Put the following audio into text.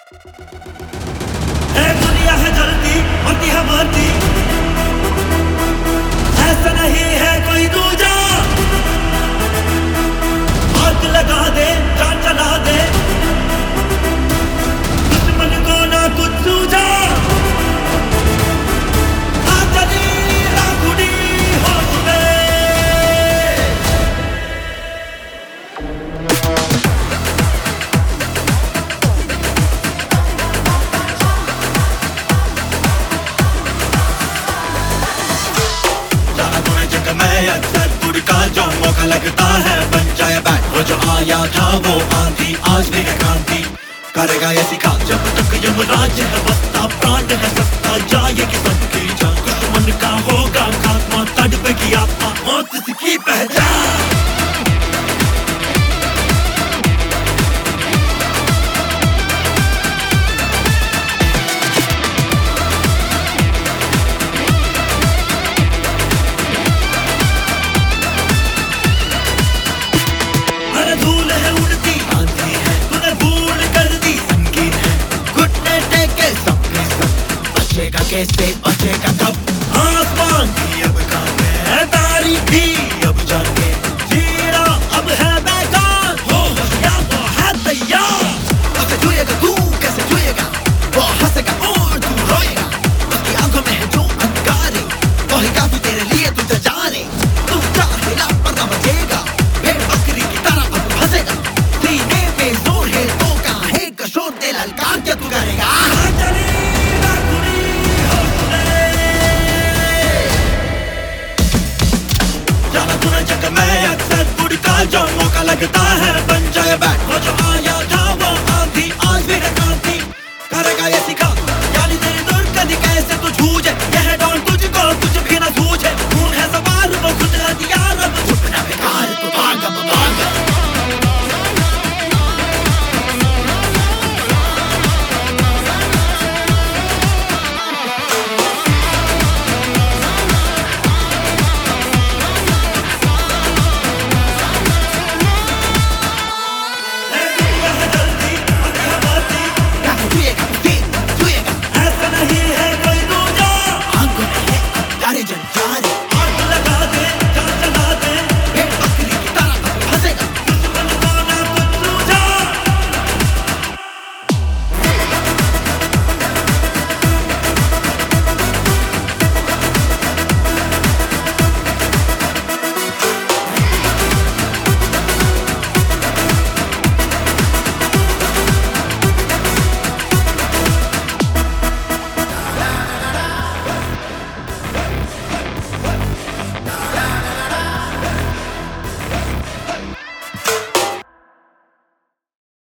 है दुनिया है जलती होती है मरती, ऐसा नहीं है कोई दूजा। आग लगा दे जान चला दे, दुश्मन को ना कुछ सूझा। अक्सर बुढ़ का जो मौका लगता है बन जाए बैक। वो जो आया था वो आंधी आज भी है क्रांति करेगा ये सिखा। जब तक यमराज है बसता प्राण है सस्ता जाएगी सबकी जान। दुश्मन का होगा खात्मा तड़पेगी आत्मा मौत इसकी पहचान। कैसे